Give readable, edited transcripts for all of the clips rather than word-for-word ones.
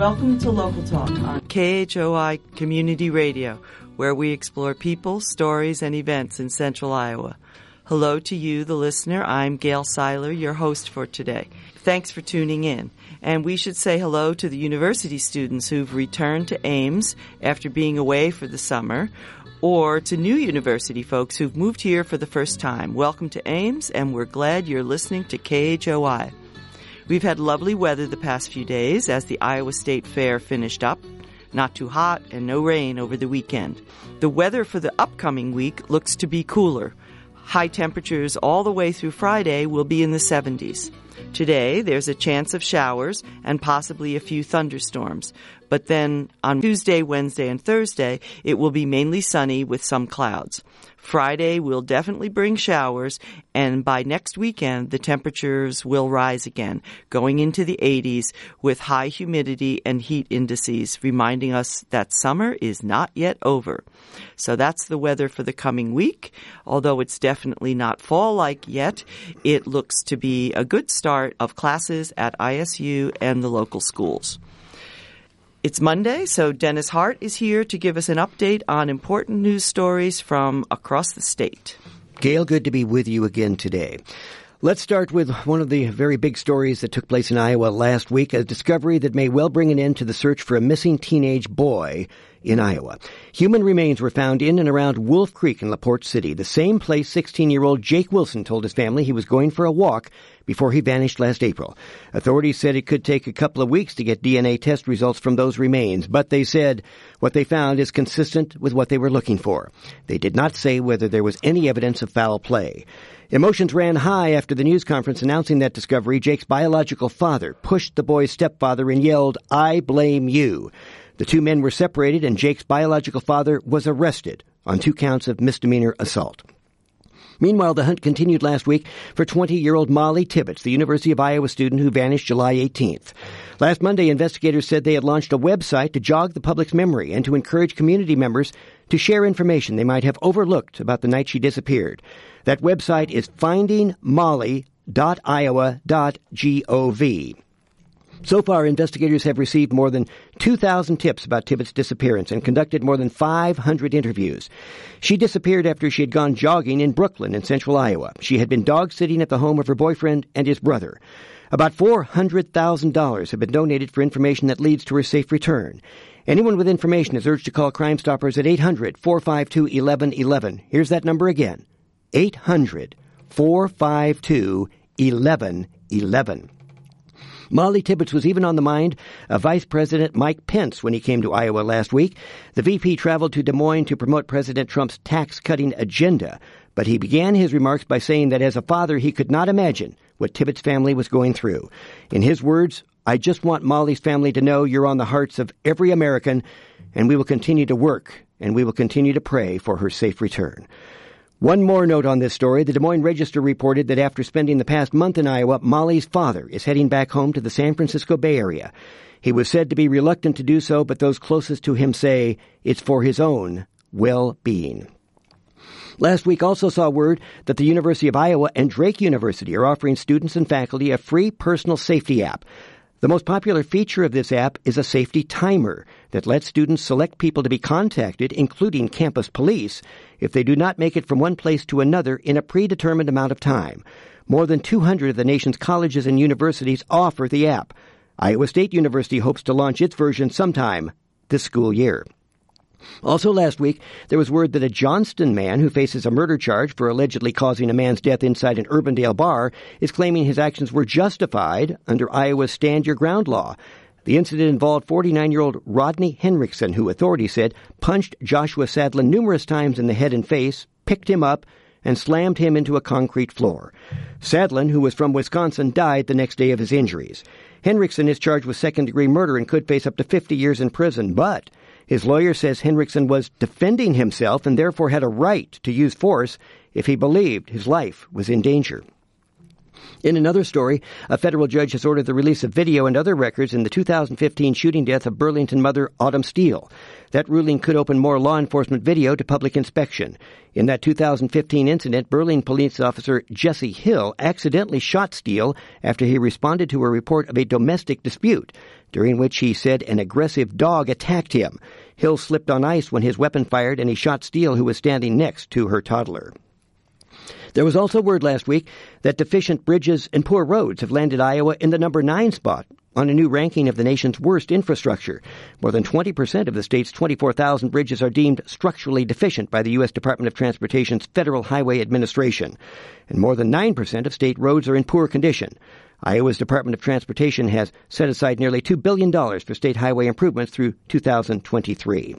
Welcome to Local Talk on KHOI Community Radio, where we explore people, stories, and events in Central Iowa. Hello to you, the listener. I'm Gail Seiler, your host for today. Thanks for tuning in. And we should say hello to the university students who've returned to Ames after being away for the summer, or to new university folks who've moved here for the first time. Welcome to Ames, and we're glad you're listening to KHOI. We've had lovely weather the past few days as the Iowa State Fair finished up. Not too hot and no rain over the weekend. The weather for the upcoming week looks to be cooler. High temperatures all the way through Friday will be in the 70s. Today, there's a chance of showers and possibly a few thunderstorms. But then on Tuesday, Wednesday, and Thursday, it will be mainly sunny with some clouds. Friday will definitely bring showers, and by next weekend, the temperatures will rise again, going into the 80s with high humidity and heat indices, reminding us that summer is not yet over. So that's the weather for the coming week. Although it's definitely not fall-like yet, it looks to be a good start of classes at ISU and the local schools. It's Monday, so Dennis Hart is here to give us an update on important news stories from across the state. Gail, good to be with you again today. Let's start with one of the very big stories that took place in Iowa last week, a discovery that may well bring an end to the search for a missing teenage boy in Iowa. Human remains were found in and around Wolf Creek in LaPorte City, the same place 16-year-old Jake Wilson told his family he was going for a walk before he vanished last April. Authorities said it could take a couple of weeks to get DNA test results from those remains, but they said what they found is consistent with what they were looking for. They did not say whether there was any evidence of foul play. Emotions ran high after the news conference announcing that discovery. Jake's biological father pushed the boy's stepfather and yelled, "I blame you." The two men were separated, and Jake's biological father was arrested on 2 counts of misdemeanor assault. Meanwhile, the hunt continued last week for 20-year-old Molly Tibbetts, the University of Iowa student who vanished July 18th. Last Monday, investigators said they had launched a website to jog the public's memory and to encourage community members to share information they might have overlooked about the night she disappeared. That website is findingmolly.iowa.gov. So far, investigators have received more than 2,000 tips about Tibbetts' disappearance and conducted more than 500 interviews. She disappeared after she had gone jogging in Brooklyn in central Iowa. She had been dog-sitting at the home of her boyfriend and his brother. About $400,000 have been donated for information that leads to her safe return. Anyone with information is urged to call Crime Stoppers at 800-452-1111. Here's that number again, 800-452-1111. Molly Tibbetts was even on the mind of Vice President Mike Pence when he came to Iowa last week. The VP traveled to Des Moines to promote President Trump's tax-cutting agenda, but he began his remarks by saying that as a father he could not imagine what Tibbetts' family was going through. In his words, "I just want Molly's family to know you're on the hearts of every American, and we will continue to work, and we will continue to pray for her safe return." One more note on this story. The Des Moines Register reported that after spending the past month in Iowa, Molly's father is heading back home to the San Francisco Bay Area. He was said to be reluctant to do so, but those closest to him say it's for his own well-being. Last week also saw word that the University of Iowa and Drake University are offering students and faculty a free personal safety app. The most popular feature of this app is a safety timer that lets students select people to be contacted, including campus police, if they do not make it from one place to another in a predetermined amount of time. More than 200 of the nation's colleges and universities offer the app. Iowa State University hopes to launch its version sometime this school year. Also last week, there was word that a Johnston man who faces a murder charge for allegedly causing a man's death inside an Urbandale bar is claiming his actions were justified under Iowa's Stand Your Ground law. The incident involved 49-year-old Rodney Henriksen, who authorities said punched Joshua Sadlin numerous times in the head and face, picked him up, and slammed him into a concrete floor. Sadlin, who was from Wisconsin, died the next day of his injuries. Henriksen is charged with second-degree murder and could face up to 50 years in prison, but his lawyer says Henriksen was defending himself and therefore had a right to use force if he believed his life was in danger. In another story, a federal judge has ordered the release of video and other records in the 2015 shooting death of Burlington mother Autumn Steele. That ruling could open more law enforcement video to public inspection. In that 2015 incident, Burlington police officer Jesse Hill accidentally shot Steele after he responded to a report of a domestic dispute, during which he said an aggressive dog attacked him. Hill slipped on ice when his weapon fired, and he shot Steele, who was standing next to her toddler. There was also word last week that deficient bridges and poor roads have landed Iowa in the number 9 spot on a new ranking of the nation's worst infrastructure. More than 20% of the state's 24,000 bridges are deemed structurally deficient by the U.S. Department of Transportation's Federal Highway Administration, and more than 9% of state roads are in poor condition. Iowa's Department of Transportation has set aside nearly $2 billion for state highway improvements through 2023.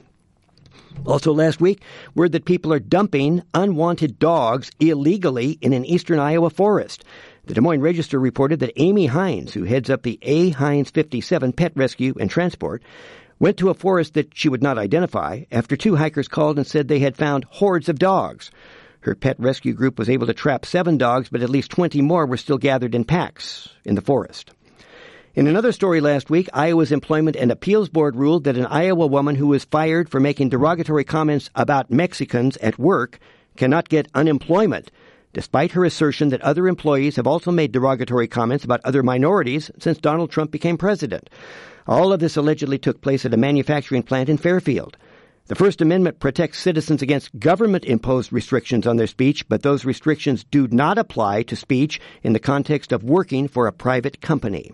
Also last week, word that people are dumping unwanted dogs illegally in an eastern Iowa forest. The Des Moines Register reported that Amy Hines, who heads up the A. Hines 57 Pet Rescue and Transport, went to a forest that she would not identify after 2 hikers called and said they had found hordes of dogs. Her pet rescue group was able to trap 7 dogs, but at least 20 more were still gathered in packs in the forest. In another story last week, Iowa's Employment and Appeals Board ruled that an Iowa woman who was fired for making derogatory comments about Mexicans at work cannot get unemployment, despite her assertion that other employees have also made derogatory comments about other minorities since Donald Trump became president. All of this allegedly took place at a manufacturing plant in Fairfield. The First Amendment protects citizens against government-imposed restrictions on their speech, but those restrictions do not apply to speech in the context of working for a private company.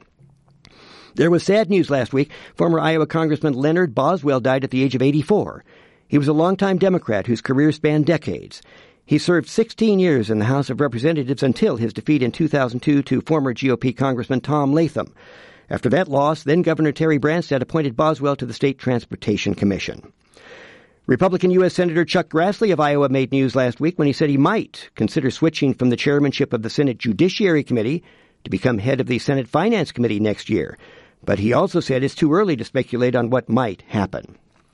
There was sad news last week. Former Iowa Congressman Leonard Boswell died at the age of 84. He was a longtime Democrat whose career spanned decades. He served 16 years in the House of Representatives until his defeat in 2002 to former GOP Congressman Tom Latham. After that loss, then Governor Terry Branstad appointed Boswell to the State Transportation Commission. Republican U.S. Senator Chuck Grassley of Iowa made news last week when he said he might consider switching from the chairmanship of the Senate Judiciary Committee to become head of the Senate Finance Committee next year. But he also said it's too early to speculate on what might happen.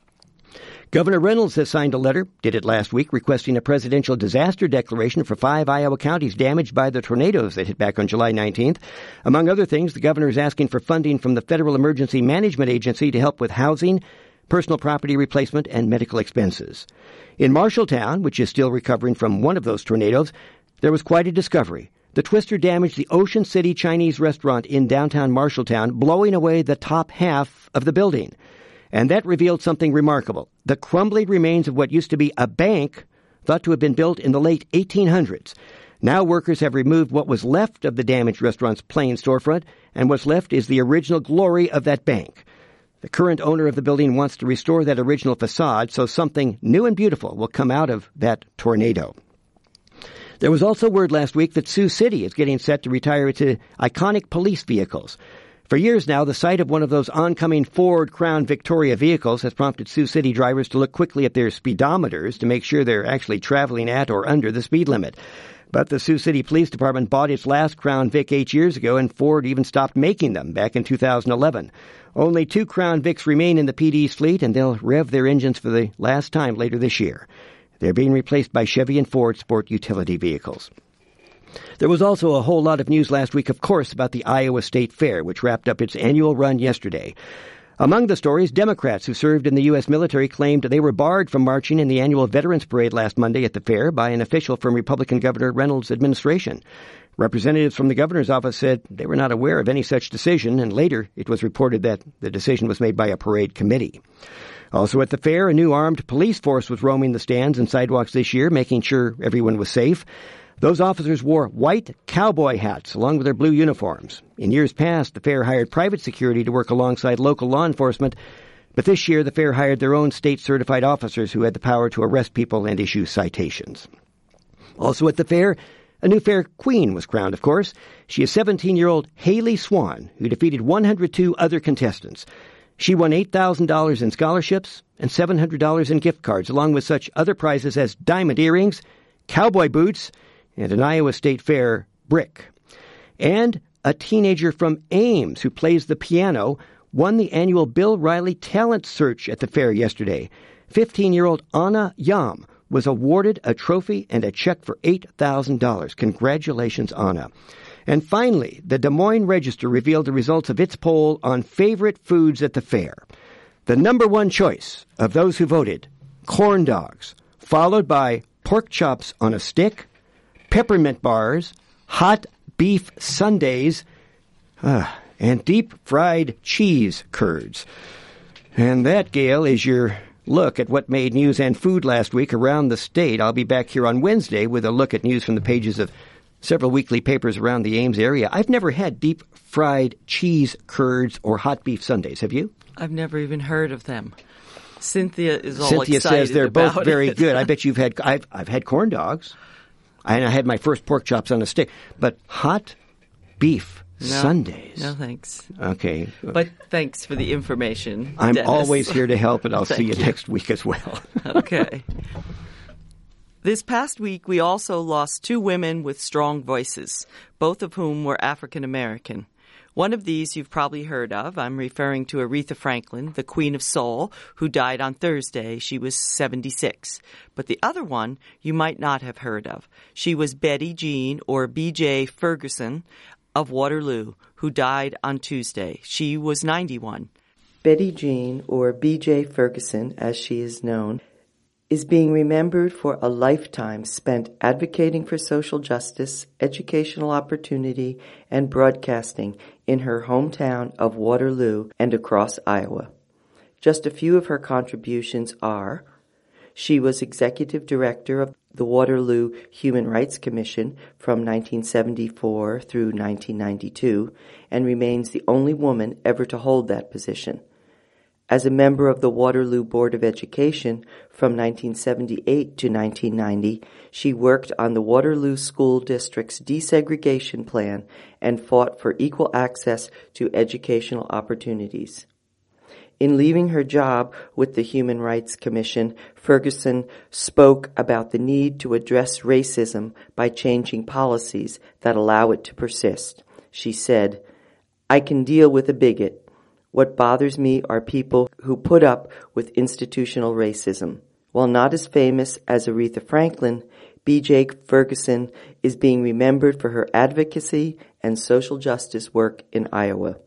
Governor Reynolds has signed a letter, did it last week, requesting a presidential disaster declaration for 5 Iowa counties damaged by the tornadoes that hit back on July 19th. Among other things, the governor is asking for funding from the Federal Emergency Management Agency to help with housing, personal property replacement, and medical expenses. In Marshalltown, which is still recovering from one of those tornadoes, there was quite a discovery. The twister damaged the Ocean City Chinese restaurant in downtown Marshalltown, blowing away the top half of the building. And that revealed something remarkable. The crumbling remains of what used to be a bank, thought to have been built in the late 1800s. Now workers have removed what was left of the damaged restaurant's plain storefront, and what's left is the original glory of that bank. The current owner of the building wants to restore that original facade so something new and beautiful will come out of that tornado. There was also word last week that Sioux City is getting set to retire its iconic police vehicles. For years now, the sight of one of those oncoming Ford Crown Victoria vehicles has prompted Sioux City drivers to look quickly at their speedometers to make sure they're actually traveling at or under the speed limit. But the Sioux City Police Department bought its last Crown Vic 8 years ago, and Ford even stopped making them back in 2011. Only 2 Crown Vics remain in the PD's fleet, and they'll rev their engines for the last time later this year. They're being replaced by Chevy and Ford sport utility vehicles. There was also a whole lot of news last week, of course, about the Iowa State Fair, which wrapped up its annual run yesterday. Among the stories, Democrats who served in the U.S. military claimed they were barred from marching in the annual Veterans Parade last Monday at the fair by an official from Republican Governor Reynolds' administration. Representatives from the governor's office said they were not aware of any such decision, and later it was reported that the decision was made by a parade committee. Also at the fair, a new armed police force was roaming the stands and sidewalks this year, making sure everyone was safe. Those officers wore white cowboy hats along with their blue uniforms. In years past, the fair hired private security to work alongside local law enforcement, but this year the fair hired their own state-certified officers who had the power to arrest people and issue citations. Also at the fair, a new fair queen was crowned, of course. She is 17-year-old Haley Swan, who defeated 102 other contestants. She won $8,000 in scholarships and $700 in gift cards, along with such other prizes as diamond earrings, cowboy boots, and an Iowa State Fair brick. And a teenager from Ames who plays the piano won the annual Bill Riley Talent Search at the fair yesterday. 15-year-old Anna Yam was awarded a trophy and a check for $8,000. Congratulations, Anna. And finally, the Des Moines Register revealed the results of its poll on favorite foods at the fair. The number one choice of those who voted, corn dogs, followed by pork chops on a stick, peppermint bars, hot beef sundaes, and deep-fried cheese curds. And that, Gail, is your look at what made news and food last week around the state. I'll be back here on Wednesday with a look at news from the pages of several weekly papers around the Ames area. I've never had deep-fried cheese curds or hot beef sundaes. Have you? I've never even heard of them. Cynthia is all Cynthia excited says they're both about very it. good. I bet you've had. I've had corn dogs, and I had my first pork chops on a stick. But hot beef sundaes. No, thanks. Okay. But thanks for the information, I'm Dennis. always here to help, and I'll see you Thank you. next week as well. Okay. This past week, we also lost two women with strong voices, both of whom were African American. One of these you've probably heard of. I'm referring to Aretha Franklin, the Queen of Soul, who died on Thursday. She was 76. But the other one you might not have heard of. She was Betty Jean, or B.J. Ferguson, of Waterloo, who died on Tuesday. She was 91. Betty Jean, or B.J. Ferguson, as she is known, is being remembered for a lifetime spent advocating for social justice, educational opportunity, and broadcasting in her hometown of Waterloo and across Iowa. Just a few of her contributions are: she was executive director of the Waterloo Human Rights Commission from 1974 through 1992 and remains the only woman ever to hold that position. As a member of the Waterloo Board of Education from 1978 to 1990, she worked on the Waterloo School District's desegregation plan and fought for equal access to educational opportunities. In leaving her job with the Human Rights Commission, Ferguson spoke about the need to address racism by changing policies that allow it to persist. She said, "I can deal with a bigot. What bothers me are people who put up with institutional racism." While not as famous as Aretha Franklin, B.J. Ferguson is being remembered for her advocacy and social justice work in Iowa.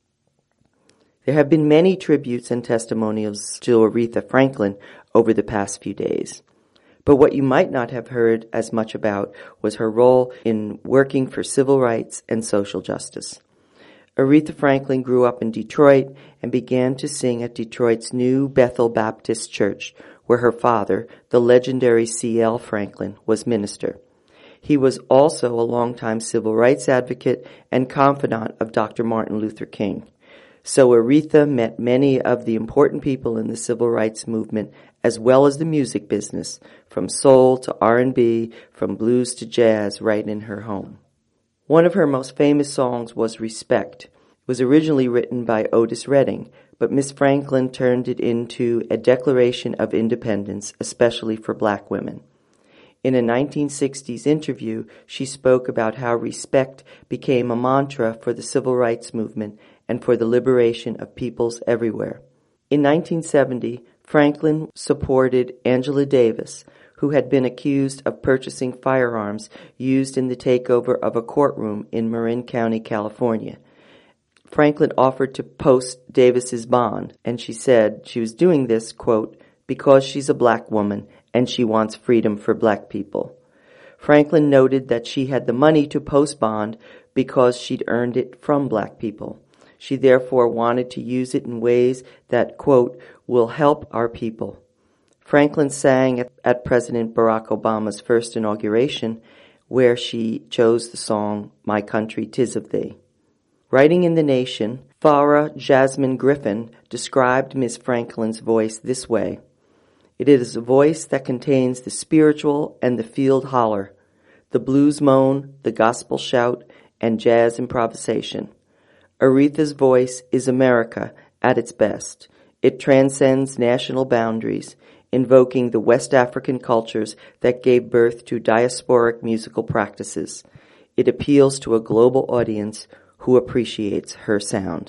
There have been many tributes and testimonials to Aretha Franklin over the past few days. But what you might not have heard as much about was her role in working for civil rights and social justice. Aretha Franklin grew up in Detroit and began to sing at Detroit's New Bethel Baptist Church, where her father, the legendary C.L. Franklin, was minister. He was also a longtime civil rights advocate and confidant of Dr. Martin Luther King. So Aretha met many of the important people in the civil rights movement, as well as the music business, from soul to R&B, from blues to jazz, right in her home. One of her most famous songs was Respect. It was originally written by Otis Redding, but Miss Franklin turned it into a declaration of independence, especially for black women. In a 1960s interview, she spoke about how respect became a mantra for the civil rights movement and for the liberation of peoples everywhere. In 1970, Franklin supported Angela Davis, who had been accused of purchasing firearms used in the takeover of a courtroom in Marin County, California. Franklin offered to post Davis's bond, and she said she was doing this, quote, because she's a black woman and she wants freedom for black people. Franklin noted that she had the money to post bond because she'd earned it from black people. She therefore wanted to use it in ways that, quote, will help our people. Franklin sang at President Barack Obama's first inauguration, where she chose the song, My Country 'Tis of Thee. Writing in The Nation, Farah Jasmine Griffin described Miss Franklin's voice this way: "It is a voice that contains the spiritual and the field holler, the blues moan, the gospel shout, and jazz improvisation. Aretha's voice is America at its best. It transcends national boundaries, invoking the West African cultures that gave birth to diasporic musical practices. It appeals to a global audience who appreciates her sound."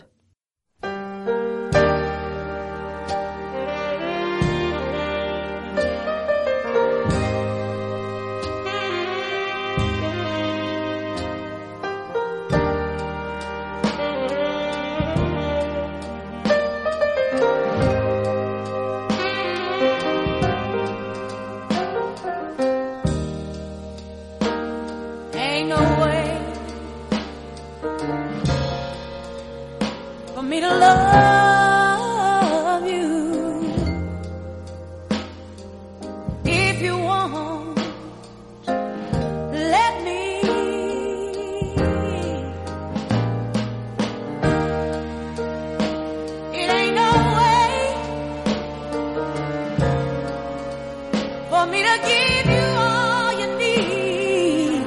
me to love you. If you want, let me. It ain't no way for me to give you all you need.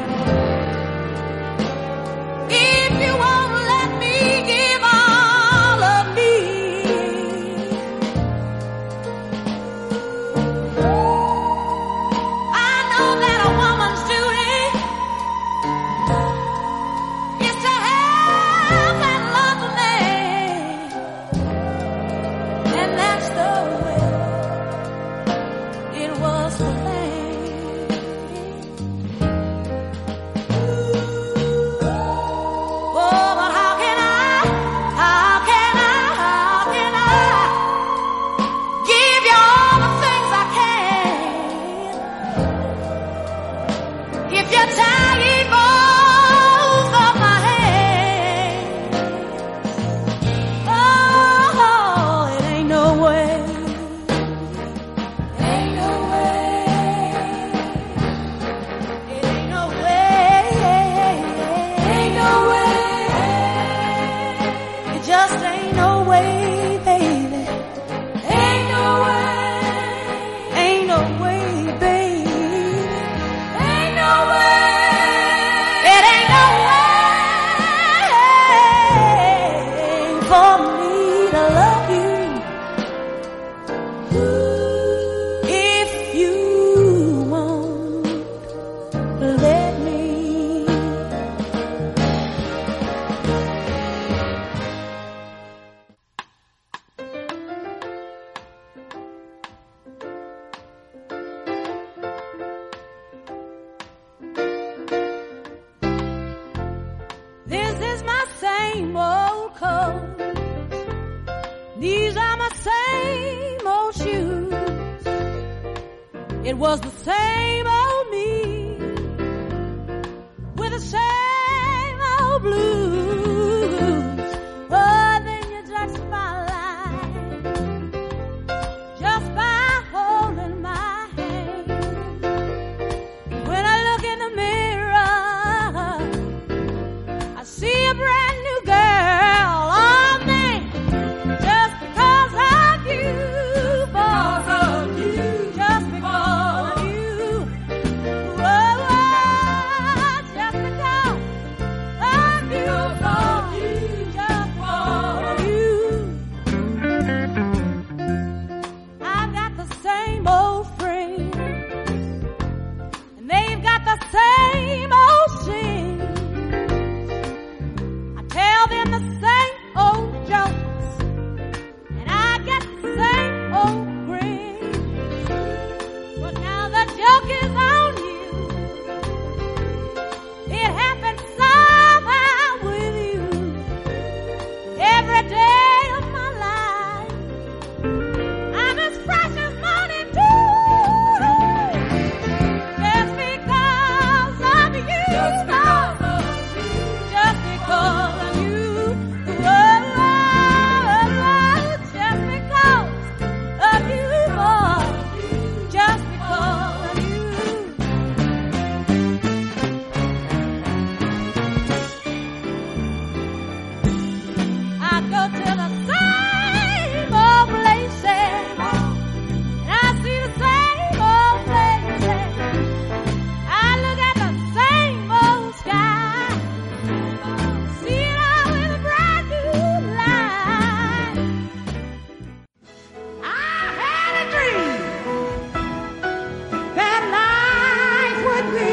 If you won't let me give all of me, I know that a woman's duty is to help and love a man, and that's the way it was for me. Oh, but how can I give you all the things I can if you're tired both of my hands? Oh, it ain't no way. Ain't no way. It ain't no way. Ain't no way. It just ain't no way, baby. Ain't no way. Ain't no way, baby. Ain't no way. It ain't no way for me to love you. If you won't let me. This is my same old coat. These are my same old shoes. It was the same old me with the same old blues. Oh, then you touched my life just by holding my hand. When I look in the mirror, I see a brand new girl. Oh man, just because of you, just because of you. Oh, just because of you, just because of you. I've got the same old friends, and they've got the same old sins. I tell them the same old jokes, and I get the same old grins. But now the joke is on you. It happens somehow with you. Every day of my life, I'm as fresh as morning dew. Just because of you, just because of you. Oh, just because of you, boy. Just because of you. I go to the same old places, and I see the same old places. I look at the same old sky, see it all in a brand new light. I had a dream that life would be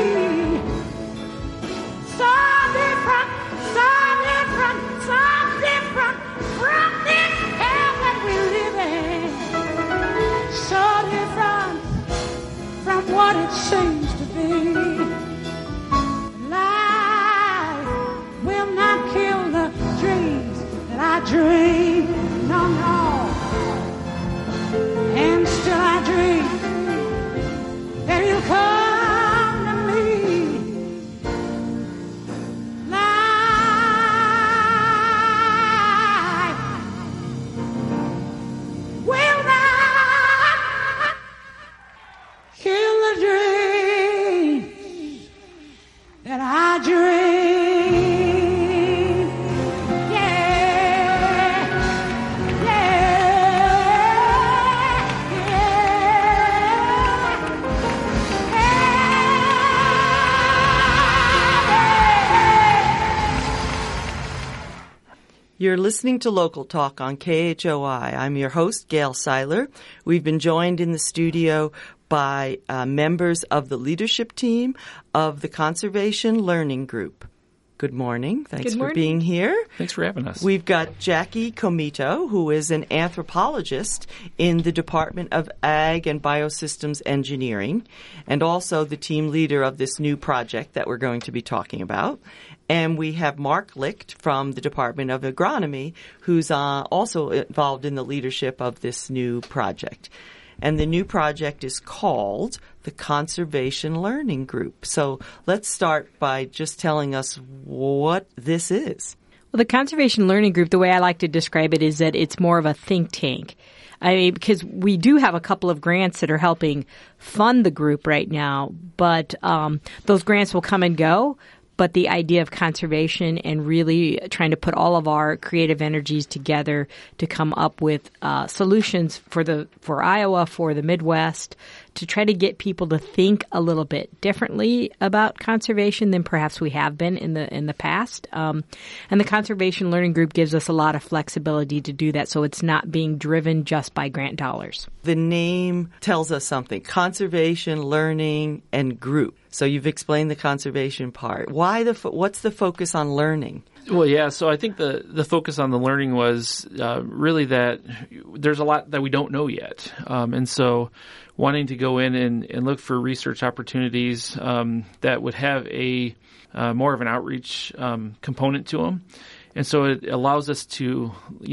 so different, so different, so different from this hell that we live in. So different from what it seems to be. Life will not kill the dreams that I dream. No, no. And still I dream that you'll come to me. Life You're listening to Local Talk on KHOI. I'm your host, Gail Seiler. We've been joined in the studio by members of the leadership team of the Conservation Learning Group. Good morning. Thanks for being here. Thanks for having us. We've got Jackie Comito, who is an anthropologist in the Department of Ag and Biosystems Engineering, and also the team leader of this new project that we're going to be talking about. And we have Mark Licht from the Department of Agronomy, who's also involved in the leadership of this new project. And the new project is called the Conservation Learning Group. So let's start by just telling us what this is. Well, the Conservation Learning Group, the way I like to describe it is that it's more of a think tank. I mean, because we do have a couple of grants that are helping fund the group right now, but those grants will come and go. But the idea of conservation and really trying to put all of our creative energies together to come up with solutions for Iowa, for the Midwest, to try to get people to think a little bit differently about conservation than perhaps we have been in the past. And the Conservation Learning Group gives us a lot of flexibility to do that, so it's not being driven just by grant dollars. The name tells us something: conservation, learning, and group. So you've explained the conservation part. What's the focus on learning? Well, yeah, so I think the focus on the learning was really that there's a lot that we don't know yet. And so wanting to go in and look for research opportunities that would have a more of an outreach component to them. And so it allows us to,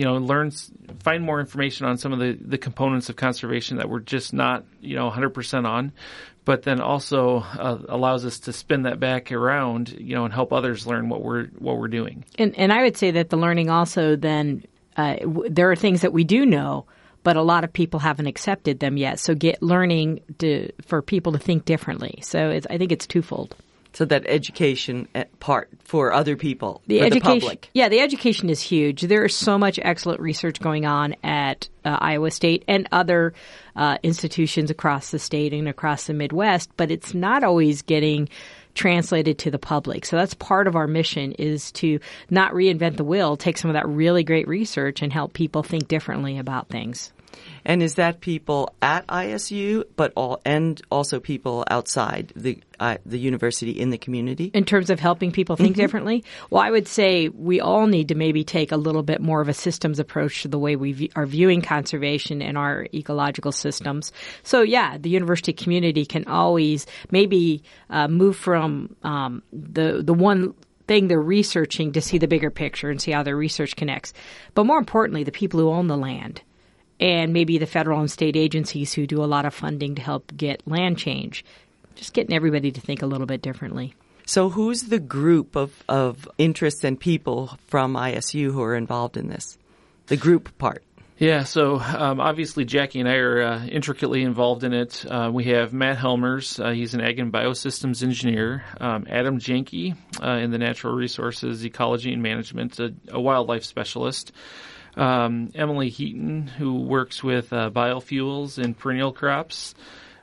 find more information on some of the components of conservation that we're just not, 100% on, but then also allows us to spin that back around, and help others learn what we're doing. And I would say that the learning also then, there are things that we do know, but a lot of people haven't accepted them yet. So get learning for people to think differently. So I think it's twofold. So that education part for other people, the public. Yeah, the education is huge. There is so much excellent research going on at Iowa State and other institutions across the state and across the Midwest, but it's not always getting translated to the public. So that's part of our mission, is to not reinvent the wheel, take some of that really great research and help people think differently about things. And is that people at ISU, and also people outside the university in the community? In terms of helping people think differently? Well, I would say we all need to maybe take a little bit more of a systems approach to the way we are viewing conservation and our ecological systems. So, yeah, the university community can always maybe move from the one thing they're researching to see the bigger picture and see how their research connects. But more importantly, the people who own the land, and maybe the federal and state agencies who do a lot of funding to help get land change, just getting everybody to think a little bit differently. So who's the group of interests and people from ISU who are involved in this, the group part? Yeah, so obviously Jackie and I are intricately involved in it. We have Matt Helmers, he's an Ag and Biosystems engineer, Adam Jenke in the Natural Resources, Ecology and Management, a wildlife specialist, Emily Heaton, who works with biofuels and perennial crops,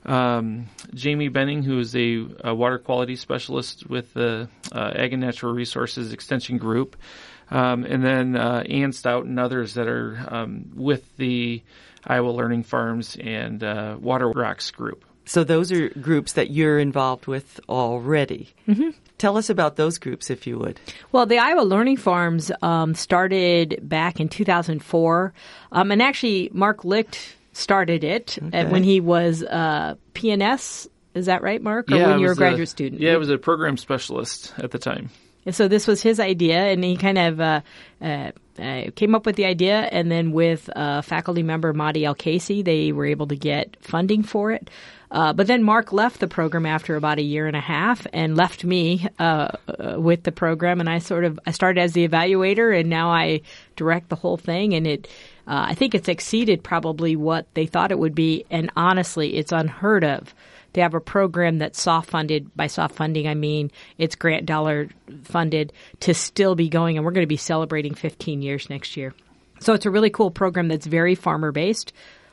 Jamie Benning, who is a water quality specialist with the Ag and Natural Resources Extension Group, and then Ann Stout and others that are with the Iowa Learning Farms and Water Rocks Group. So those are groups that you're involved with already. Mm-hmm. Tell us about those groups, if you would. Well, the Iowa Learning Farms started back in 2004. And actually, Mark Licht started it when he was PNS. Is that right, Mark? Or when you were a graduate student? Yeah, I was a program specialist at the time. And so this was his idea, and he kind of came up with the idea. And then with faculty member Monty L. Casey, they were able to get funding for it. But then Mark left the program after about a year and a half and left me with the program. And I started as the evaluator, and now I direct the whole thing. And I think it's exceeded probably what they thought it would be. And honestly, it's unheard of to have a program that's soft funded. By soft funding, I mean it's grant dollar funded to still be going. And we're going to be celebrating 15 years next year. So it's a really cool program that's very farmer based.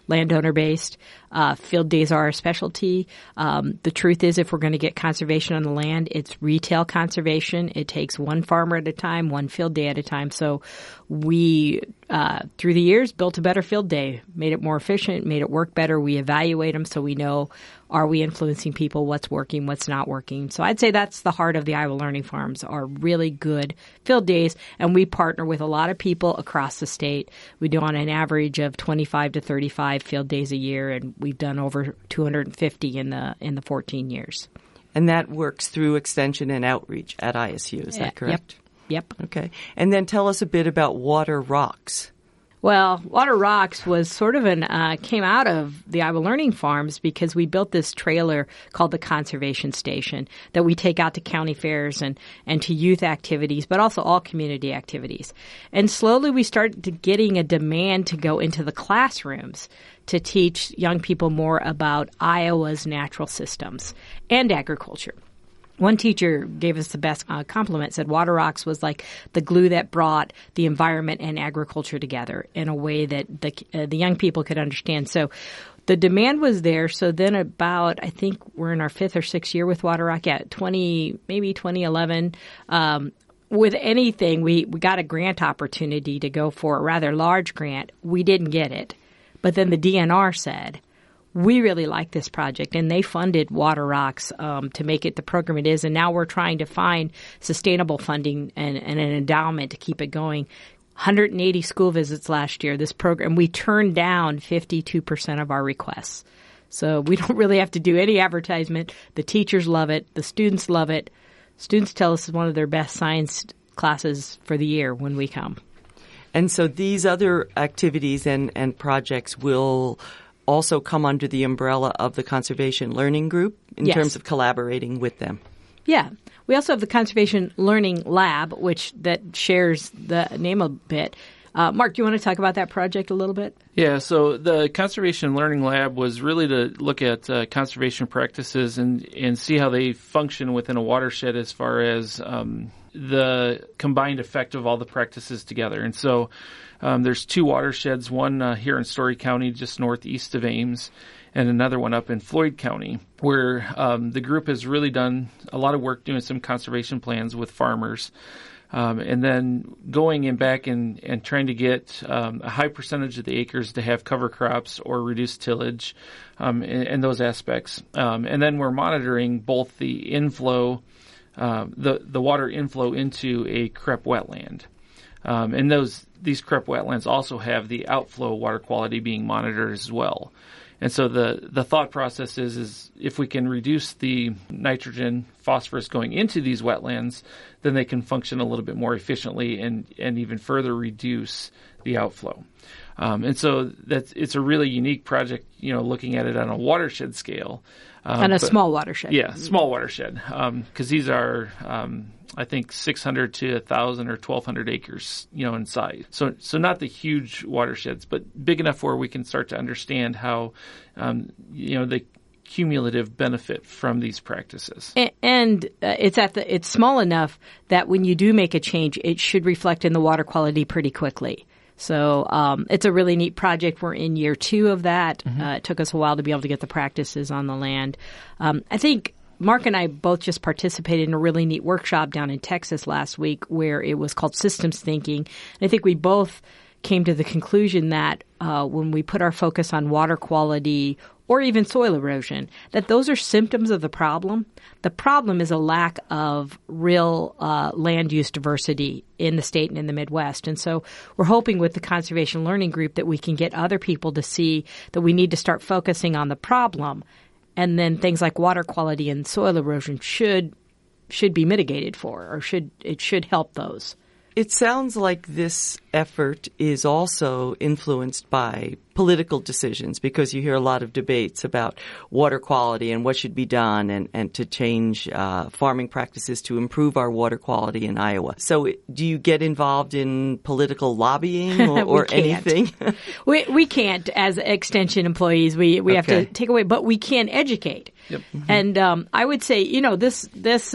landowner based. Field days are our specialty. The truth is, if we're going to get conservation on the land, it's retail conservation. It takes one farmer at a time, one field day at a time. So we, through the years, built a better field day, made it more efficient, made it work better. We evaluate them so we know, are we influencing people, what's working, what's not working. So I'd say that's the heart of the Iowa Learning Farms, are really good field days. And we partner with a lot of people across the state. We do on an average of 25 to 35 field days a year, and we've done over 250 in the 14 years. And that works through extension and outreach at ISU, is that correct? Yep. Okay. And then tell us a bit about Water Rocks. Well, Water Rocks was sort of came out of the Iowa Learning Farms because we built this trailer called the Conservation Station that we take out to county fairs and to youth activities, but also all community activities. And slowly we started getting a demand to go into the classrooms to teach young people more about Iowa's natural systems and agriculture. One teacher gave us the best compliment, said Water Rocks was like the glue that brought the environment and agriculture together in a way that the young people could understand. So the demand was there. So then about, I think we're in our 5th or 6th year with Water Rock, maybe 2011. With anything, we got a grant opportunity to go for a rather large grant. We didn't get it. But then the DNR said, we really like this project, and they funded Water Rocks to make it the program it is. And now we're trying to find sustainable funding and an endowment to keep it going. 180 school visits last year. This program, we turned down 52% of our requests. So we don't really have to do any advertisement. The teachers love it. The students love it. Students tell us it's one of their best science classes for the year when we come. And so these other activities and projects will also come under the umbrella of the Conservation Learning Group in terms of collaborating with them. Yeah. We also have the Conservation Learning Lab, that shares the name a bit. Mark, do you want to talk about that project a little bit? Yeah, so the Conservation Learning Lab was really to look at conservation practices and see how they function within a watershed as far as the combined effect of all the practices together. And so there's 2 watersheds, one here in Story County, just northeast of Ames, and another one up in Floyd County, where the group has really done a lot of work doing some conservation plans with farmers. And then going in back and trying to get a high percentage of the acres to have cover crops or reduced tillage and those aspects. And then we're monitoring both the inflow, the water inflow into a CREP wetland. And these CREP wetlands also have the outflow water quality being monitored as well. And so the thought process is if we can reduce the nitrogen, phosphorus going into these wetlands, then they can function a little bit more efficiently and even further reduce the outflow. And so it's a really unique project, looking at it on a watershed scale. Small watershed. Yeah, small watershed. Because these are, I think, 600 to 1,000 or 1,200 acres, in size. So not the huge watersheds, but big enough where we can start to understand how, the cumulative benefit from these practices. And it's small enough that when you do make a change, it should reflect in the water quality pretty quickly. So it's a really neat project. We're in year 2 of that. Mm-hmm. It took us a while to be able to get the practices on the land. I think Mark and I both just participated in a really neat workshop down in Texas last week where it was called Systems Thinking. And I think we both came to the conclusion that when we put our focus on water quality or even soil erosion, that those are symptoms of the problem. The problem is a lack of real land use diversity in the state and in the Midwest. And so we're hoping with the Conservation Learning Group that we can get other people to see that we need to start focusing on the problem, and then things like water quality and soil erosion should be mitigated for, or it should help those. It sounds like this effort is also influenced by political decisions, because you hear a lot of debates about water quality and what should be done and to change farming practices to improve our water quality in Iowa. So do you get involved in political lobbying or anything? we can't as Extension employees. We have to take away, but we can educate. Yep. And I would say, this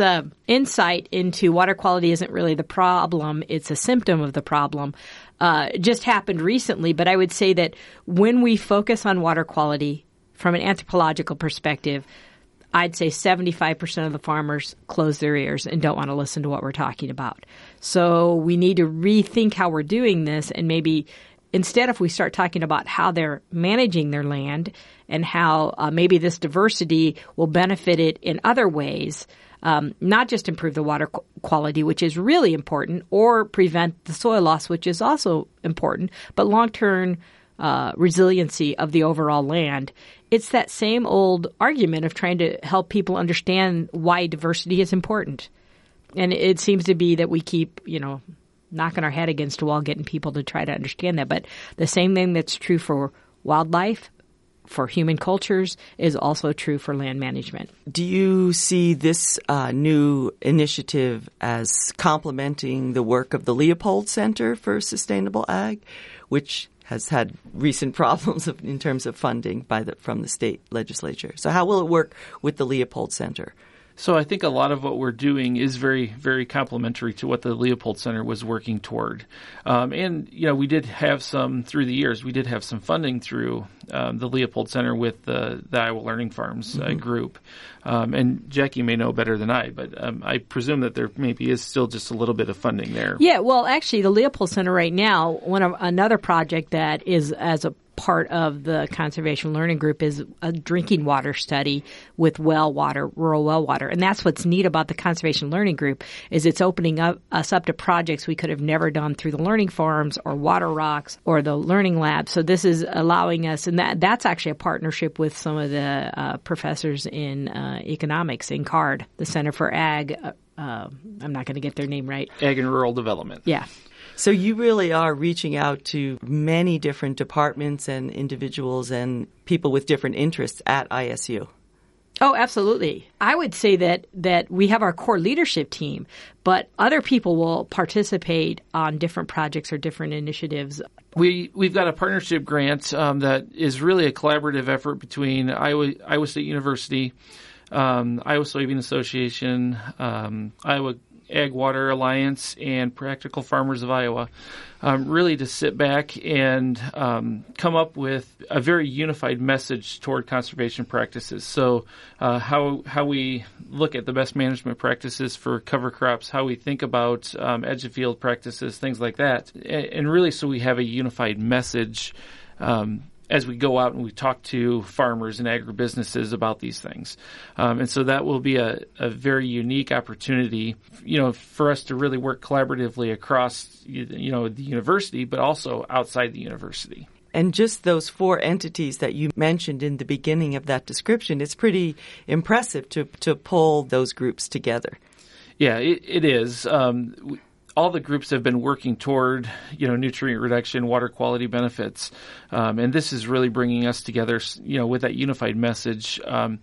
insight into water quality isn't really the problem. It's a symptom of the problem. Just happened recently, but I would say that when we focus on water quality from an anthropological perspective, I'd say 75% of the farmers close their ears and don't want to listen to what we're talking about. So we need to rethink how we're doing this, and maybe instead, if we start talking about how they're managing their land and how maybe this diversity will benefit it in other ways, not just improve the water quality, which is really important, or prevent the soil loss, which is also important, but long-term resiliency of the overall land. It's that same old argument of trying to help people understand why diversity is important. And it seems to be that we keep, knocking our head against a wall, getting people to try to understand that. But the same thing that's true for wildlife, for human cultures, is also true for land management. Do you see this new initiative as complementing the work of the Leopold Center for Sustainable Ag, which has had recent problems in terms of funding from the state legislature? So how will it work with the Leopold Center? So I think a lot of what we're doing is very, very complementary to what the Leopold Center was working toward. And we did have some, through the years, we did have some funding through the Leopold Center with the Iowa Learning Farms group. And Jackie may know better than I, but I presume that there maybe is still just a little bit of funding there. Yeah, well, actually, the Leopold Center right now, another project that is as a part of the Conservation Learning Group is a drinking water study with rural well water. And that's what's neat about the Conservation Learning Group is it's opening us up to projects we could have never done through the learning farms or Water Rocks or the Learning Lab. So this is allowing us, and that's actually a partnership with some of the professors in economics in CARD, the Center for Ag. I'm not going to get their name right. Ag and Rural Development. Yeah. So you really are reaching out to many different departments and individuals and people with different interests at ISU. Oh, absolutely. I would say that we have our core leadership team, but other people will participate on different projects or different initiatives. We've got a partnership grant that is really a collaborative effort between Iowa State University, Iowa Soybean Association, Iowa Ag Water Alliance, and Practical Farmers of Iowa, really to sit back and come up with a very unified message toward conservation practices. So how we look at the best management practices for cover crops, how we think about edge of field practices, things like that. And really so we have a unified message as we go out and we talk to farmers and agribusinesses about these things. And so that will be a very unique opportunity, for us to really work collaboratively across, the university, but also outside the university. And just those four entities that you mentioned in the beginning of that description, it's pretty impressive to pull those groups together. Yeah, it is. All the groups have been working toward, nutrient reduction, water quality benefits, and this is really bringing us together, with that unified message,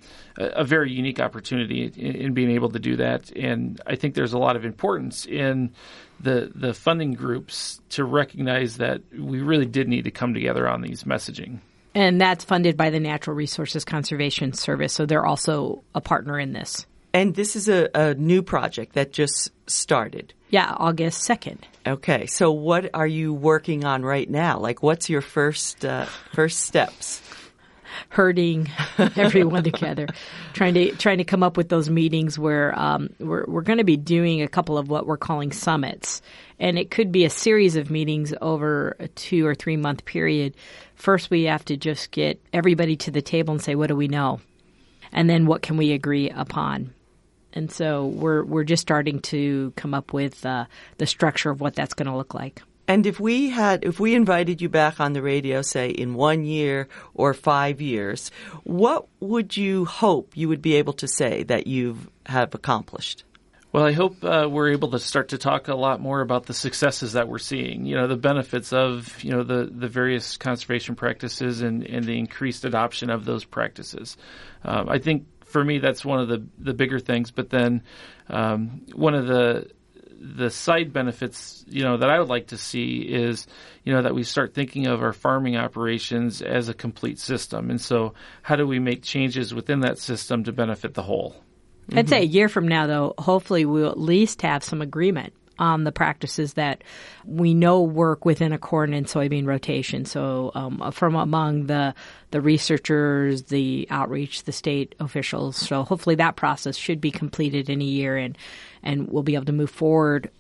a very unique opportunity in being able to do that. And I think there's a lot of importance in the funding groups to recognize that we really did need to come together on these messaging. And that's funded by the Natural Resources Conservation Service, so they're also a partner in this. And this is a new project that just started. Yeah, August 2nd. Okay, so what are you working on right now? Like, what's your first steps? Herding everyone together, trying to come up with those meetings where we're going to be doing a couple of what we're calling summits, and it could be a series of meetings over a 2 or 3 month period. First, we have to just get everybody to the table and say, what do we know, and then what can we agree upon. And so we're just starting to come up with the structure of what that's going to look like. And if we invited you back on the radio, say in 1 year or 5 years, what would you hope you would be able to say that you have accomplished? Well, I hope we're able to start to talk a lot more about the successes that we're seeing, the benefits of, the various conservation practices and the increased adoption of those practices. I think for me, that's one of the bigger things. But then one of the the side benefits, that I would like to see is, that we start thinking of our farming operations as a complete system. And so how do we make changes within that system to benefit the whole? I'd say a year from now, though, hopefully we'll at least have some agreement on the practices that we know work within a corn and soybean rotation. So from among the researchers, the outreach, the state officials. So hopefully that process should be completed in a year, and we'll be able to move forward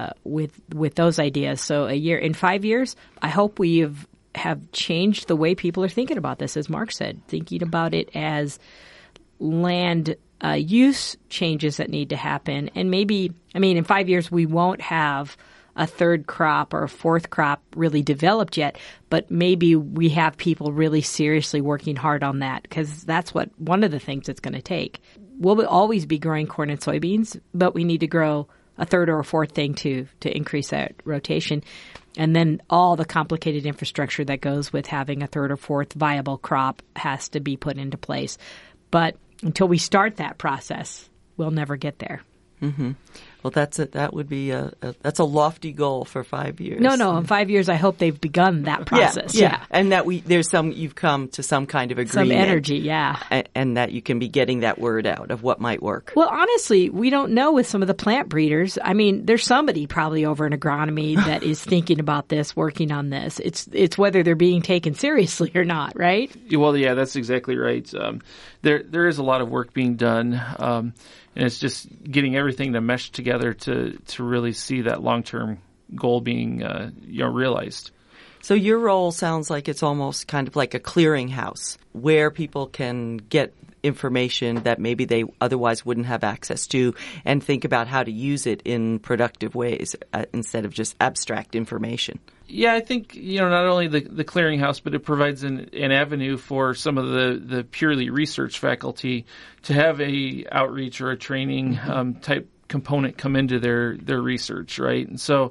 with those ideas. So in 5 years, I hope we have changed the way people are thinking about this, as Mark said, thinking about it as land use changes that need to happen. And maybe, in 5 years, we won't have a third crop or a fourth crop really developed yet, but maybe we have people really seriously working hard on that, because that's one of the things it's going to take. We'll always be growing corn and soybeans, but we need to grow a third or a fourth thing to increase that rotation. And then all the complicated infrastructure that goes with having a third or fourth viable crop has to be put into place. But until we start that process, we'll never get there. Mm-hmm. Well, that would be that's a lofty goal for 5 years. No. In 5 years, I hope they've begun that process. Yeah. And that you've come to some kind of agreement. Some energy, yeah. And that you can be getting that word out of what might work. Well, honestly, we don't know with some of the plant breeders. There's somebody probably over in agronomy that is thinking about this, working on this. It's whether they're being taken seriously or not, right? Well, yeah, that's exactly right. There is a lot of work being done. And it's just getting everything to mesh together to really see that long-term goal being realized. So your role sounds like it's almost kind of like a clearinghouse where people can get information that maybe they otherwise wouldn't have access to and think about how to use it in productive ways instead of just abstract information. Yeah, I think, not only the clearinghouse, but it provides an avenue for some of the purely research faculty to have a outreach or a training type component come into their research, right? And so,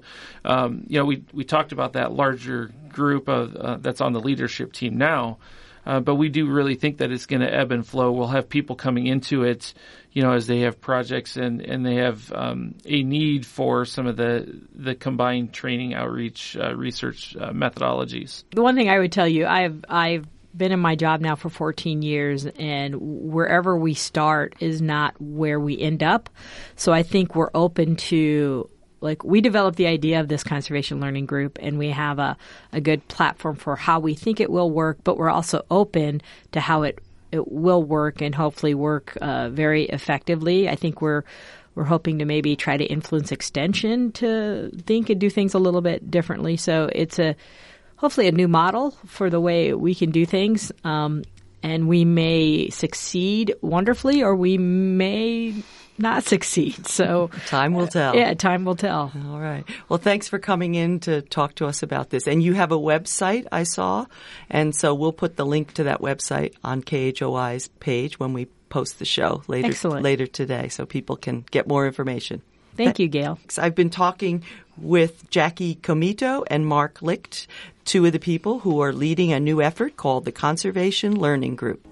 we talked about that larger group of that's on the leadership team now. But we do really think that it's going to ebb and flow. We'll have people coming into it, as they have projects and they have a need for some of the combined training, outreach, research methodologies. The one thing I would tell you, I've been in my job now for 14 years, and wherever we start is not where we end up. So I think we're open to, we developed the idea of this conservation learning group, and we have a good platform for how we think it will work, but we're also open to how it will work and hopefully work very effectively. I think we're hoping to maybe try to influence extension to think and do things a little bit differently. So it's hopefully a new model for the way we can do things. And we may succeed wonderfully, or we may not succeed. So time will tell. Yeah, time will tell. All right. Well, thanks for coming in to talk to us about this. And you have a website, I saw, and so we'll put the link to that website on KHOI's page when we post the show later today, so people can get more information. Thank you, Gail. I've been talking with Jackie Comito and Mark Licht, two of the people who are leading a new effort called the Conservation Learning Group.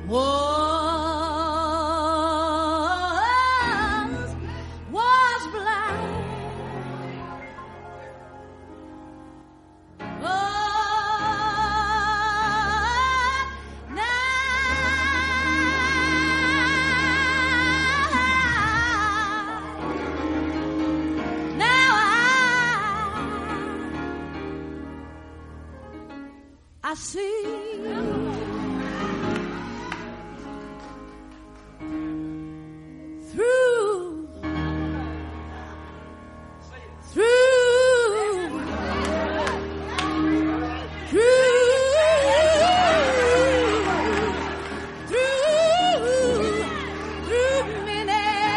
was blind. I see through many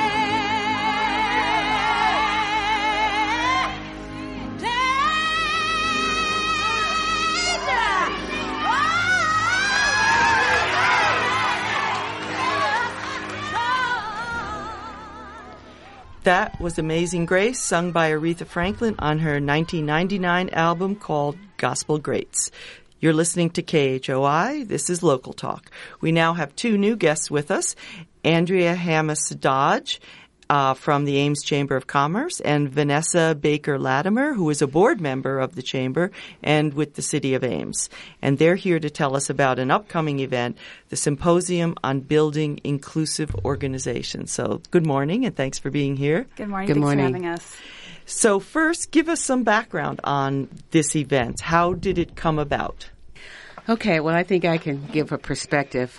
That was Amazing Grace, sung by Aretha Franklin on her 1999 album called Gospel Greats. You're listening to KHOI. This is Local Talk. We now have two new guests with us, Andrea Hammis Dodge from the Ames Chamber of Commerce, and Vanessa Baker Latimer, who is a board member of the Chamber and with the City of Ames. And they're here to tell us about an upcoming event, the Symposium on Building Inclusive Organizations. So good morning, and thanks for being here. Good morning. Thanks for having us. So first, give us some background on this event. How did it come about? Okay, well, I think I can give a perspective.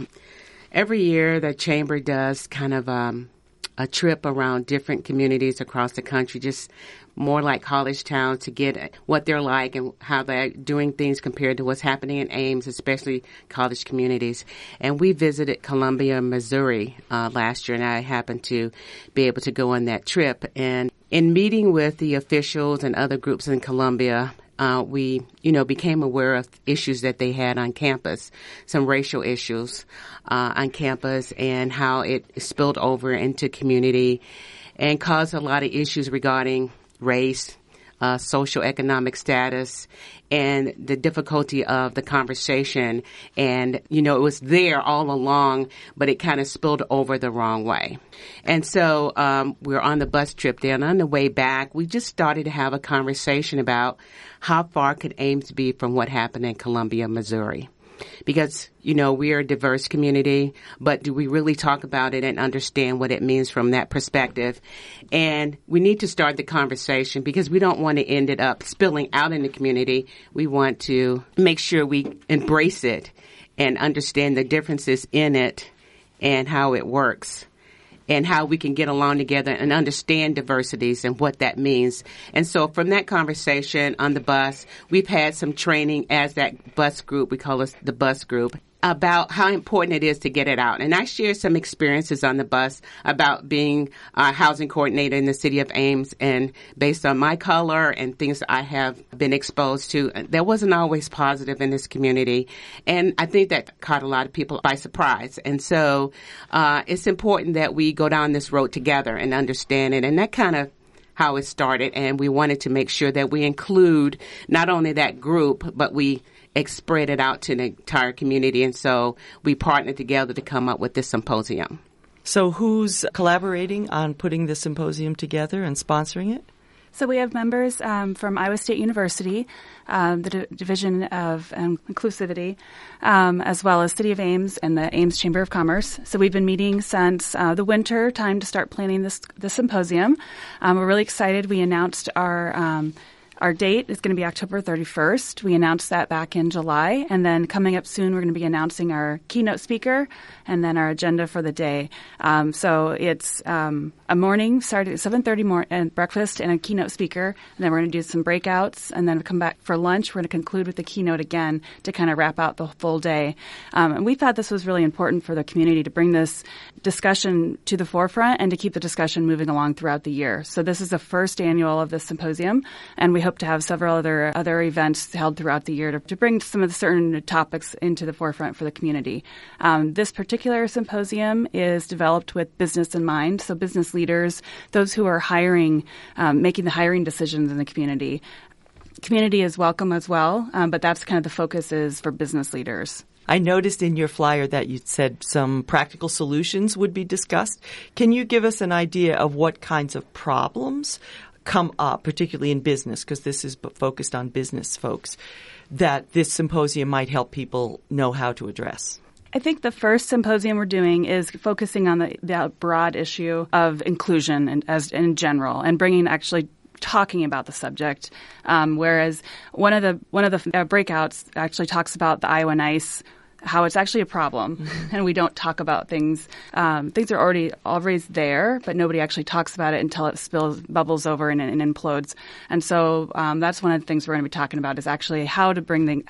Every year, the Chamber does kind of a trip around different communities across the country, just more like college towns, to get what they're like and how they're doing things compared to what's happening in Ames, especially college communities. And we visited Columbia, Missouri last year, and I happened to be able to go on that trip. And in meeting with the officials and other groups in Columbia, we, became aware of issues that they had on campus, some racial issues on campus, and how it spilled over into community and caused a lot of issues regarding race, socioeconomic status, and the difficulty of the conversation. And, it was there all along, but it kind of spilled over the wrong way. And so we were on the bus trip there, and on the way back, we just started to have a conversation about how far could Ames be from what happened in Columbia, Missouri. Because, we are a diverse community, but do we really talk about it and understand what it means from that perspective? And we need to start the conversation because we don't want to end it up spilling out in the community. We want to make sure we embrace it and understand the differences in it and how it works, and how we can get along together and understand diversities and what that means. And so from that conversation on the bus, we've had some training as that bus group, we call us the bus group, about how important it is to get it out. And I shared some experiences on the bus about being a housing coordinator in the city of Ames, and based on my color and things I have been exposed to, that wasn't always positive in this community. And I think that caught a lot of people by surprise. And so it's important that we go down this road together and understand it. And that kind of how it started. And we wanted to make sure that we include not only that group, but we spread it out to the entire community. And so we partnered together to come up with this symposium. So who's collaborating on putting the symposium together and sponsoring it? So we have members from Iowa State University, the Division of Inclusivity, as well as City of Ames and the Ames Chamber of Commerce. So we've been meeting since the winter time to start planning the symposium. We're really excited. We announced our date is going to be October 31st. We announced that back in July. And then coming up soon, we're going to be announcing our keynote speaker and then our agenda for the day. So it's a morning, start at 7:30 and breakfast and a keynote speaker. And then we're going to do some breakouts and then come back for lunch. We're going to conclude with the keynote again to kind of wrap out the full day. And we thought this was really important for the community to bring this discussion to the forefront and to keep the discussion moving along throughout the year. So this is the first annual of this symposium, and we hope to have several other events held throughout the year to bring some of the certain topics into the forefront for the community. This particular symposium is developed with business in mind, so business leaders, those who are hiring, making the hiring decisions in the community. Community is welcome as well, but that's kind of the focus is for business leaders. I noticed in your flyer that you said some practical solutions would be discussed. Can you give us an idea of what kinds of problems come up, particularly in business, because this is focused on business folks, that this symposium might help people know how to address? I think the first symposium we're doing is focusing on the broad issue of inclusion as in general, and talking about the subject. Whereas one of the breakouts actually talks about the Iowa Nice, how it's actually a problem, and we don't talk about things. Things are always there, but nobody actually talks about it until it bubbles over and implodes. And so that's one of the things we're going to be talking about, is actually how to bring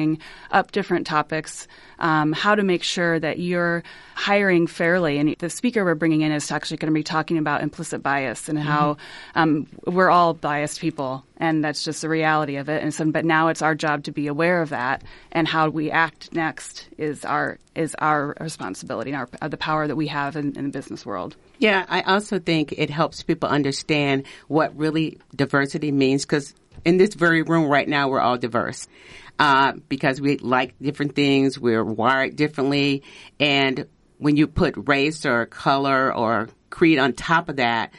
up different topics, how to make sure that you're hiring fairly. And the speaker we're bringing in is actually going to be talking about implicit bias and how we're all biased people, and that's just the reality of it. And so, but now it's our job to be aware of that, and how we act next is our responsibility and the power that we have in the business world. Yeah, I also think it helps people understand what really diversity means, because in this very room right now, we're all diverse. Because we like different things, we're wired differently, and when you put race or color or creed on top of that,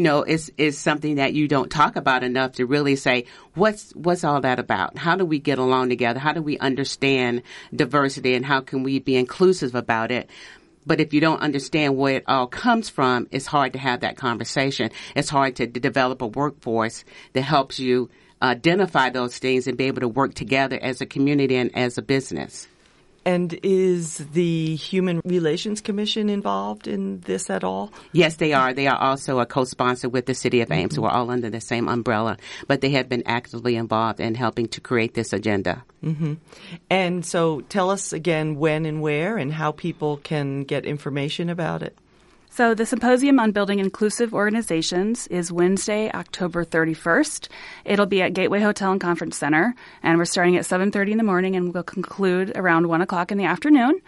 is something that you don't talk about enough to really say, what's all that about? How do we get along together? How do we understand diversity, and how can we be inclusive about it? But if you don't understand where it all comes from, it's hard to have that conversation. It's hard to develop a workforce that helps you identify those things and be able to work together as a community and as a business. And is the Human Relations Commission involved in this at all? Yes, they are. They are also a co-sponsor with the City of Ames. We're all under the same umbrella, but they have been actively involved in helping to create this agenda. Mm-hmm. And so tell us again when and where and how people can get information about it. So the Symposium on Building Inclusive Organizations is Wednesday, October 31st. It'll be at Gateway Hotel and Conference Center, and we're starting at 7:30 in the morning, and we'll conclude around 1 o'clock in the afternoon.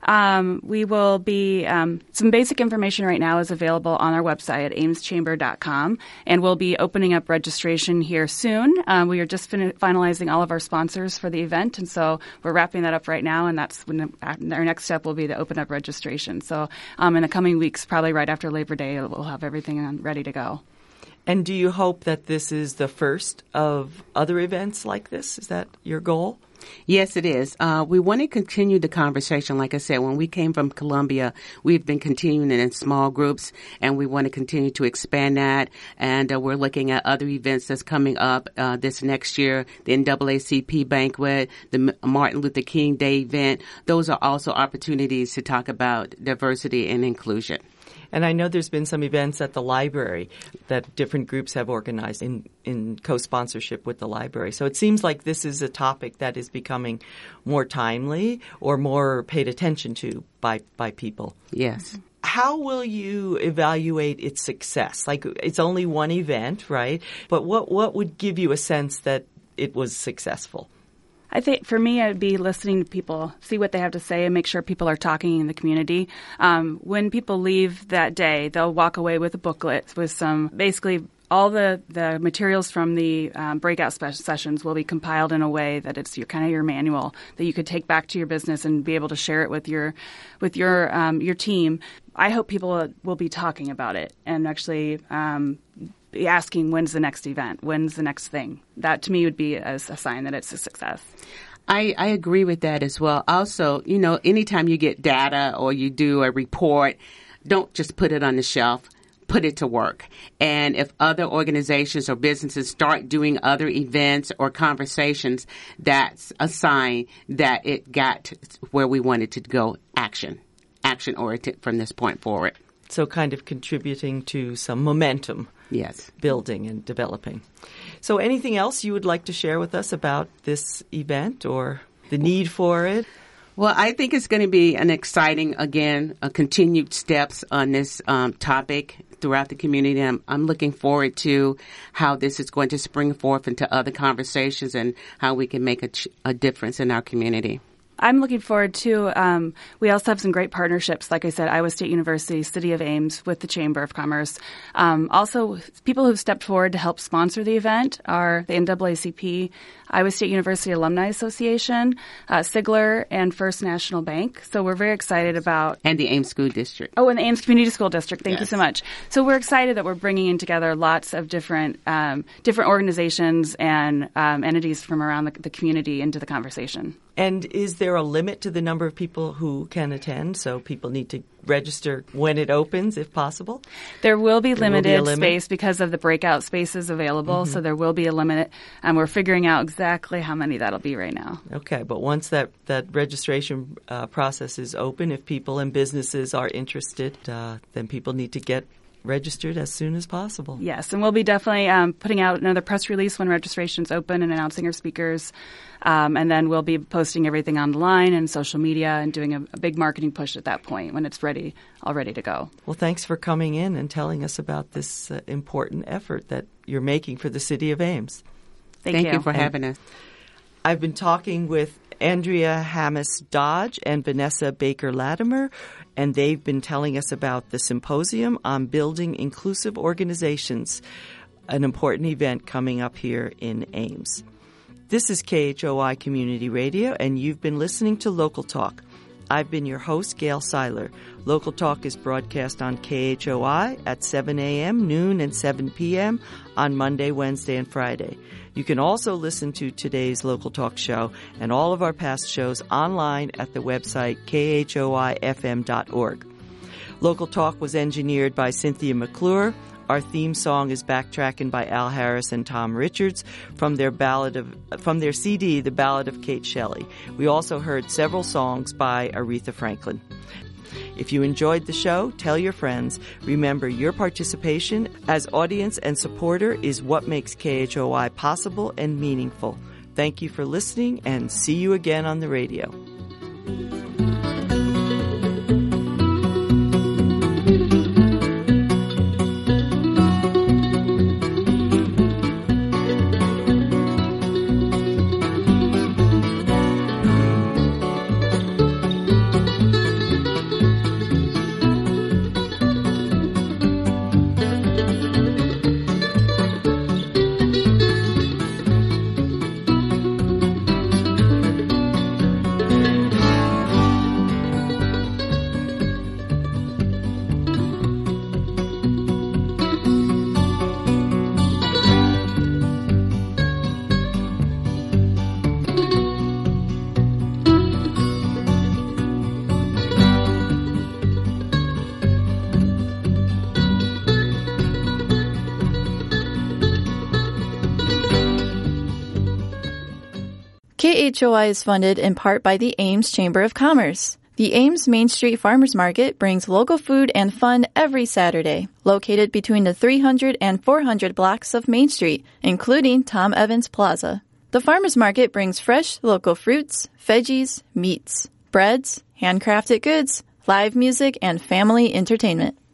We will be some basic information right now is available on our website at ameschamber.com, and we'll be opening up registration here soon. We are just finalizing all of our sponsors for the event, and so we're wrapping that up right now, and that's when our next step will be to open up registration. So in the coming weeks, probably right after Labor Day, we'll have everything ready to go. And do you hope that this is the first of other events like this? Is that your goal? Yes, it is. We want to continue the conversation. Like I said, when we came from Columbia, we've been continuing it in small groups, and we want to continue to expand that. And we're looking at other events that's coming up this next year, the NAACP banquet, the Martin Luther King Day event. Those are also opportunities to talk about diversity and inclusion. And I know there's been some events at the library that different groups have organized in co-sponsorship with the library. So it seems like this is a topic that is becoming more timely or more paid attention to by people. Yes. How will you evaluate its success? Like, it's only one event, right? But what would give you a sense that it was successful? I think for me, I'd be listening to people, see what they have to say, and make sure people are talking in the community. When people leave that day, they'll walk away with a booklet with some, basically all the materials from the breakout sessions will be compiled in a way that it's your manual that you could take back to your business and be able to share it with your team. I hope people will be talking about it and actually be asking, when's the next event? When's the next thing? That, to me, would be a sign that it's a success. I agree with that as well. Also, anytime you get data or you do a report, don't just put it on the shelf. Put it to work. And if other organizations or businesses start doing other events or conversations, that's a sign that it got where we wanted to go. Action-oriented from this point forward. So kind of contributing to some momentum. Yes. Building and developing. So anything else you would like to share with us about this event or the need for it? Well, I think it's going to be an exciting, continued steps on this topic throughout the community. I'm looking forward to how this is going to spring forth into other conversations and how we can make a difference in our community. I'm looking forward to, we also have some great partnerships, like I said, Iowa State University, City of Ames, with the Chamber of Commerce. Also, people who've stepped forward to help sponsor the event are the NAACP, Iowa State University Alumni Association, Sigler, and First National Bank. So we're very excited about... And the Ames School District. Oh, and the Ames Community School District. Thank you Yes. so much. So we're excited that we're bringing in together lots of different organizations and entities from around the community into the conversation. And is there a limit to the number of people who can attend? So people need to register when it opens, if possible? There will be There will be a limited limit? space because of the breakout spaces available, so there will be a limit, and we're figuring out exactly how many that'll be right now. Okay, but once that registration process is open, if people and businesses are interested, then people need to get registered as soon as possible. Yes, and we'll be definitely putting out another press release when registration's open and announcing our speakers, and then we'll be posting everything online and social media and doing a big marketing push at that point when it's all ready to go. Well, thanks for coming in and telling us about this important effort that you're making for the City of Ames. Thank you for having us. I've been talking with Andrea Hammis Dodge and Vanessa Baker Latimer, and they've been telling us about the Symposium on Building Inclusive Organizations, an important event coming up here in Ames. This is KHOI Community Radio, and you've been listening to Local Talk. I've been your host, Gail Seiler. Local Talk is broadcast on KHOI at 7 a.m., noon, and 7 p.m. on Monday, Wednesday, and Friday. You can also listen to today's Local Talk show and all of our past shows online at the website khoifm.org. Local Talk was engineered by Cynthia McClure. Our theme song is Backtrackin' by Al Harris and Tom Richards from their CD, The Ballad of Kate Shelley. We also heard several songs by Aretha Franklin. If you enjoyed the show, tell your friends. Remember, your participation as audience and supporter is what makes KHOI possible and meaningful. Thank you for listening, and see you again on the radio. KHOI is funded in part by the Ames Chamber of Commerce. The Ames Main Street Farmers Market brings local food and fun every Saturday, located between the 300 and 400 blocks of Main Street, including Tom Evans Plaza. The Farmers Market brings fresh local fruits, veggies, meats, breads, handcrafted goods, live music, and family entertainment.